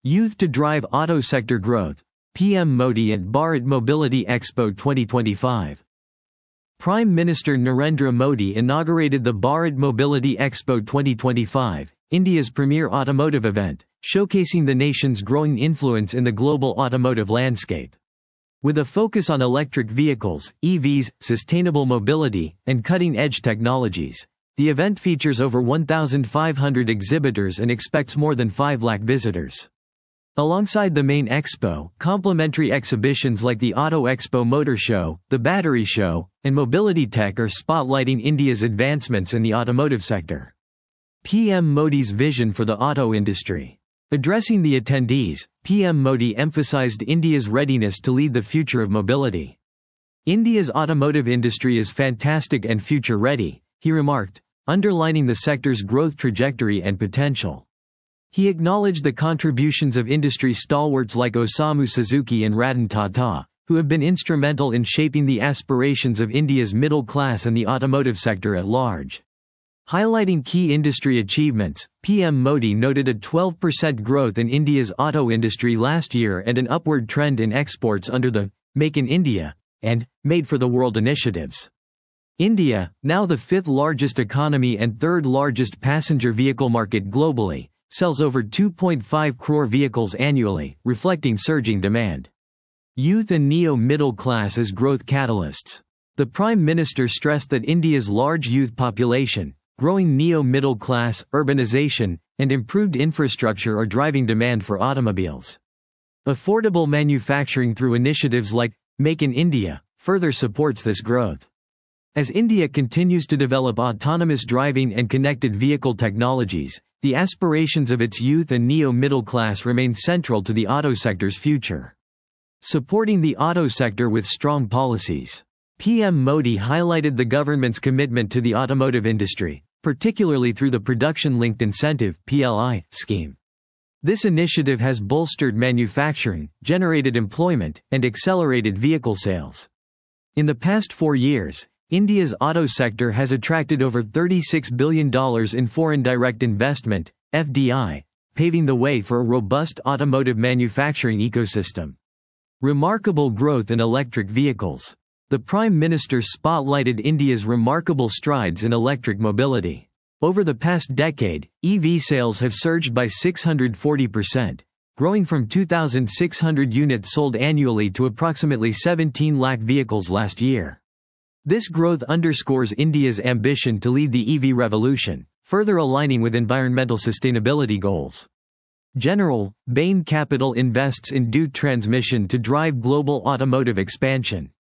Youth to drive auto sector growth. PM Modi at Bharat Mobility Expo 2025. Prime Minister Narendra Modi inaugurated the Bharat Mobility Expo 2025, India's premier automotive event, showcasing the nation's growing influence in the global automotive landscape. With a focus on electric vehicles, EVs, sustainable mobility, and cutting-edge technologies, the event features over 1,500 exhibitors and expects more than 5 lakh visitors. Alongside the main expo, complementary exhibitions like the Auto Expo Motor Show, the Battery Show, and Mobility Tech are spotlighting India's advancements in the automotive sector. PM Modi's vision for the auto industry. Addressing the attendees, PM Modi emphasized India's readiness to lead the future of mobility. India's automotive industry is fantastic and future-ready, he remarked, underlining the sector's growth trajectory and potential. He acknowledged the contributions of industry stalwarts like Osamu Suzuki and Ratan Tata, who have been instrumental in shaping the aspirations of India's middle class and the automotive sector at large. Highlighting key industry achievements, PM Modi noted a 12% growth in India's auto industry last year and an upward trend in exports under the Make in India and Made for the World initiatives. India, now the 5th largest economy and 3rd largest passenger vehicle market globally, sells over 2.5 crore vehicles annually, reflecting surging demand. Youth and neo-middle class as growth catalysts. The Prime Minister stressed that India's large youth population, growing neo-middle class, urbanization, and improved infrastructure are driving demand for automobiles. Affordable manufacturing through initiatives like Make in India further supports this growth. As India continues to develop autonomous driving and connected vehicle technologies, the aspirations of its youth and neo-middle class remain central to the auto sector's future. Supporting the auto sector with strong policies. PM Modi highlighted the government's commitment to the automotive industry, particularly through the Production-Linked Incentive (PLI) scheme. This initiative has bolstered manufacturing, generated employment, and accelerated vehicle sales. In the past 4 years, India's auto sector has attracted over $36 billion in foreign direct investment, FDI, paving the way for a robust automotive manufacturing ecosystem. Remarkable growth in electric vehicles. The Prime Minister spotlighted India's remarkable strides in electric mobility. Over the past decade, EV sales have surged by 640%, growing from 2,600 units sold annually to approximately 17 lakh vehicles last year. This growth underscores India's ambition to lead the EV revolution, further aligning with environmental sustainability goals. General, Bain Capital invests in Duke Transmission to drive global automotive expansion.